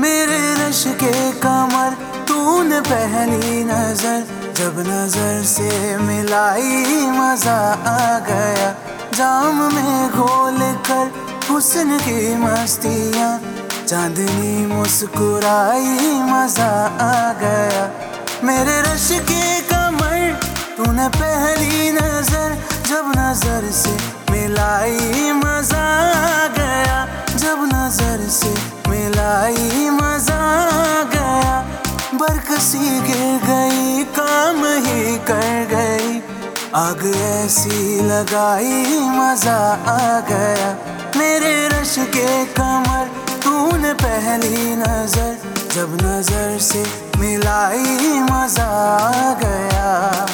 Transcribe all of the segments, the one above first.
मेरे रश के कमर तूने पहली नजर जब नजर से मिलाई मजा आ गया। जाम में घोल कर हुस्न की मस्तियाँ चांदनी मुस्कुराई मजा आ गया। मेरे रश के कमर तूने पहली नजर जब नजर से मिलाई मजा आ गया। जब नजर से मिलाई मजा आ गया। बरकसी गिर गई काम ही कर गई, आग ऐसी लगाई मजा आ गया। मेरे रश के कमर तूने पहली नजर जब नजर से मिलाई मजा आ गया।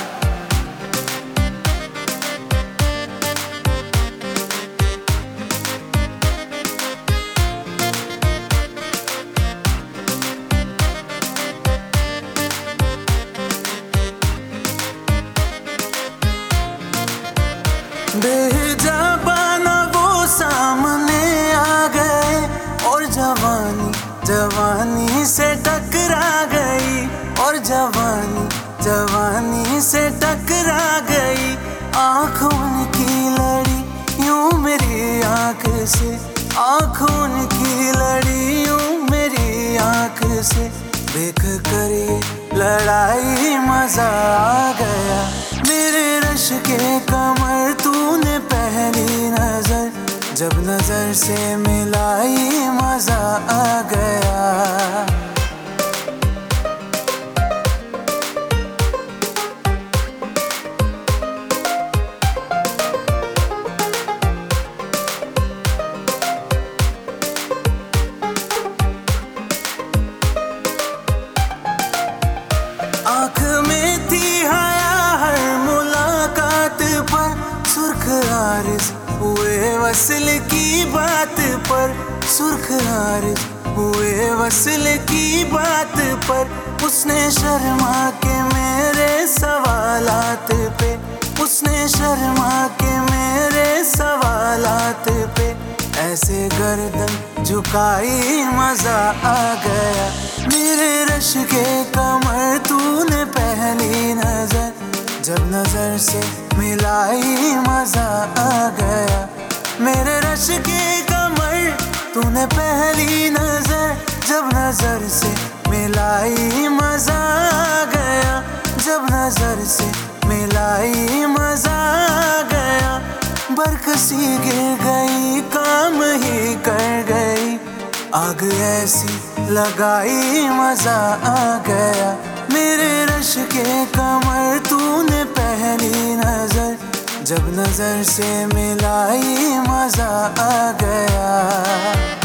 बेजाबाना वो सामने आ गए और जवानी जवानी से टकरा गई, और जवानी जवानी से टकरा गई। आँखों की लड़ी यूं मेरी आँख से, आँखों की लड़ी यूं मेरी आँख से देख कर ये लड़ाई मजा आ गया। मेरे रश के कमर तूने पहली नजर जब नजर से मिलाई मजा आ गया। आँख में थी हया हर मुलाकात पर, सुर्ख आरिज़ हुए वसल की बात पर, सुर्ख आरिज़ हुए वसल की बात पर। उसने शर्मा के मेरे सवालात पे, उसने शर्मा के मेरे सवालात पे ऐसे गर्दन झुकाई मजा आ गया। मेरे रश के कमर तूने पहली नजर जब नजर से मिलाई मजा आ गया। मेरे रश के कमर तूने पहली नजर जब नजर से मिलाई मजा आ गया। जब नजर से मिलाई मजा आ गया। बरकसी गिर गई काम ही कर गई, आग ऐसी लगाई मजा आ गया। मेरे रश के कमर तूने पहली नजर जब नजर से मिलाई मजा आ गया।